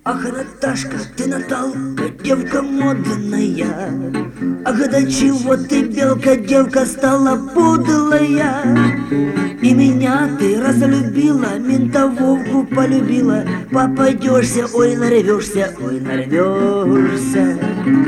Ах, Наташка, ты, Наталка, девка модная. Ах, да чего ты, белка, девка, стала подлая? И меня ты разлюбила, ментововку полюбила. Попадешься, ой, нарвешься, ой, нарвешься.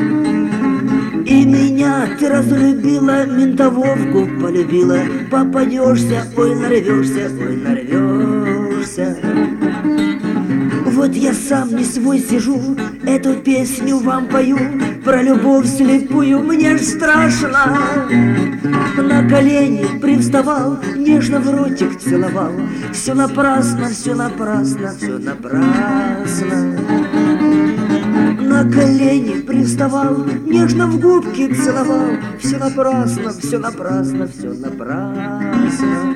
И меня ты разлюбила, ментововку полюбила. Попадешься, ой, нарвешься, ой, нарвешься. Вот я сам не свой сижу, эту песню вам пою, про любовь слепую, мне ж страшно. На колени привставал, нежно в ротик целовал. Все напрасно, все напрасно, все напрасно. На колени привставал, нежно в губки целовал. Все напрасно, все напрасно, все напрасно.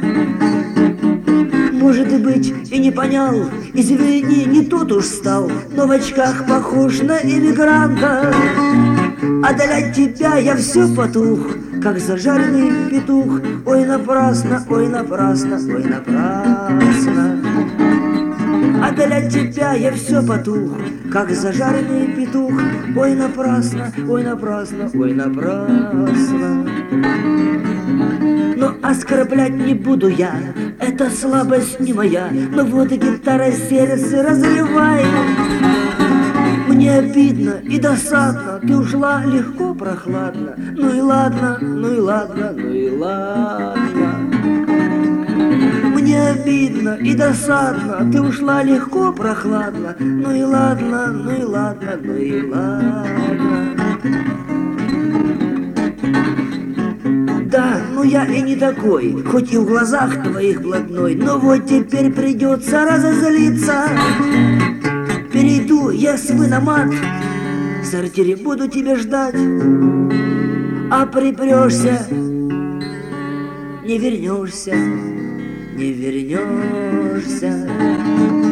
Может быть, и не понял, извини, не тот уж стал, но в очках похож на эмигранта. А для тебя я все потух, как зажаренный петух. Ой, напрасно, ой, напрасно, ой, напрасно. А для тебя я все потух, как зажаренный петух. Ой, напрасно, ой, напрасно, ой, напрасно. Но оскорблять не буду я, это слабость не моя. Но вот гитара сердце разрывает. Мне обидно и досадно, ты ушла легко, прохладно. Ну и ладно, ну и ладно, ну и ладно. Мне обидно и досадно, ты ушла легко, прохладно. Ну и ладно, ну и ладно, ну и ладно. Да, ну я и не такой, хоть и в глазах твоих блатной, но вот теперь придется разозлиться. Перейду я свой на мат, в сортире буду тебя ждать. А припрешься, не вернешься, не вернешься.